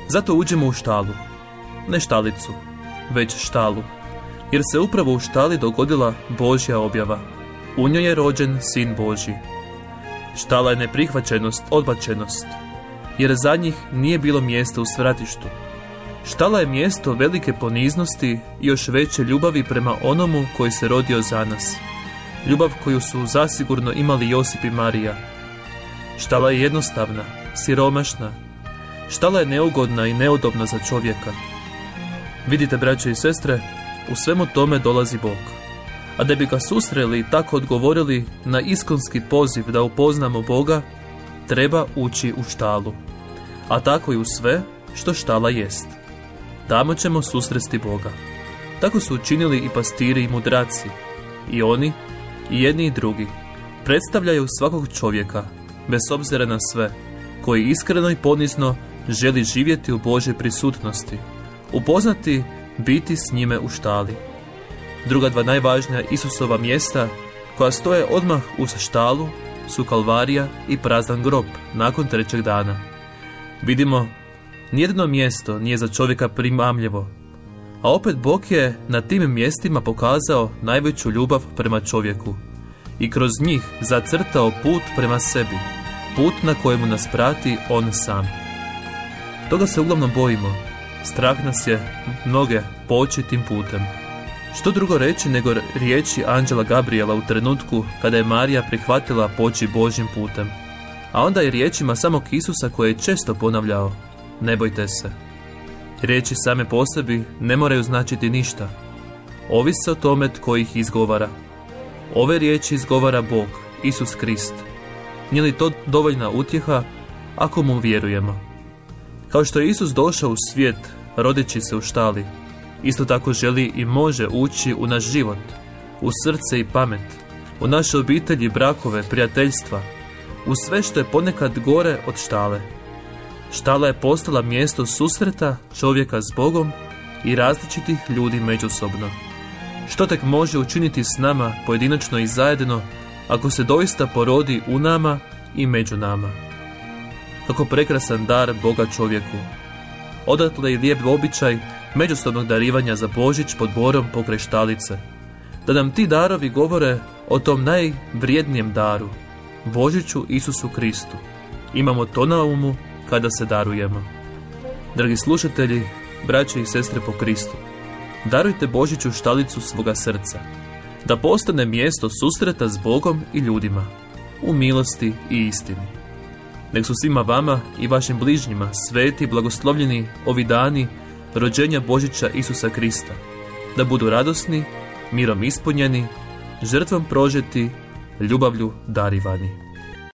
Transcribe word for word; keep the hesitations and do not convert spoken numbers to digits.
Zato uđemo u štalu, ne štalicu, već štalu, jer se upravo u štali dogodila Božja objava. U njoj je rođen Sin Božji. Štala je neprihvaćenost, odbačenost, jer za njih nije bilo mjesta u svratištu. Štala je mjesto velike poniznosti i još veće ljubavi prema onomu koji se rodio za nas. Ljubav koju su zasigurno imali Josip i Marija. Štala je jednostavna, siromašna. Štala je neugodna i neudobna za čovjeka. Vidite, braće i sestre, u svemu tome dolazi Bog. A da bi ga susreli i tako odgovorili na iskonski poziv da upoznamo Boga, treba ući u štalu. A tako i u sve što štala jest. Tamo ćemo susresti Boga. Tako su učinili i pastiri i mudraci. I oni, i jedni i drugi, predstavljaju svakog čovjeka, bez obzira na sve, koji iskreno i ponizno želi živjeti u Božoj prisutnosti, upoznati, biti s njime u štali. Druga dva najvažnija Isusova mjesta, koja stoje odmah uz štalu, su Kalvarija i prazan grob nakon trećeg dana. Vidimo, nijedno mjesto nije za čovjeka primamljivo, a opet Bog je na tim mjestima pokazao najveću ljubav prema čovjeku i kroz njih zacrtao put prema sebi, put na kojemu nas prati On sam. Toga se uglavnom bojimo. Strah nas je mnoge poći tim putem. Što drugo reći nego riječi anđela Gabriela u trenutku kada je Marija prihvatila poći Božjim putem, a onda i riječima samog Isusa koje je često ponavljao: ne bojte se. Riječi same po sebi ne moraju značiti ništa. Ovisi o tome tko ih izgovara. Ove riječi izgovara Bog, Isus Krist. Nije li to dovoljna utjeha ako mu vjerujemo? Kao što je Isus došao u svijet rodeći se u štali, isto tako želi i može ući u naš život, u srce i pamet, u naše obitelji, brakove, prijateljstva, u sve što je ponekad gore od štale. Štala je postala mjesto susreta čovjeka s Bogom i različitih ljudi međusobno. Što tek može učiniti s nama pojedinačno i zajedno ako se doista porodi u nama i među nama? Kako prekrasan dar Boga čovjeku. Odatle i lijep običaj međusobnog darivanja za Božić pod borom pokraj štalice. Da nam ti darovi govore o tom najvrijednijem daru, Božiću Isusu Kristu. Imamo to na umu kada se darujemo. Dragi slušatelji, braće i sestre po Kristu, darujte Božiću štalicu svoga srca, da postane mjesto susreta s Bogom i ljudima, u milosti i istini. Nek su svima vama i vašim bližnjima sveti, blagoslovljeni ovi dani rođenja Božića Isusa Krista, da budu radosni, mirom ispunjeni, žrtvom prožeti, ljubavlju darivani.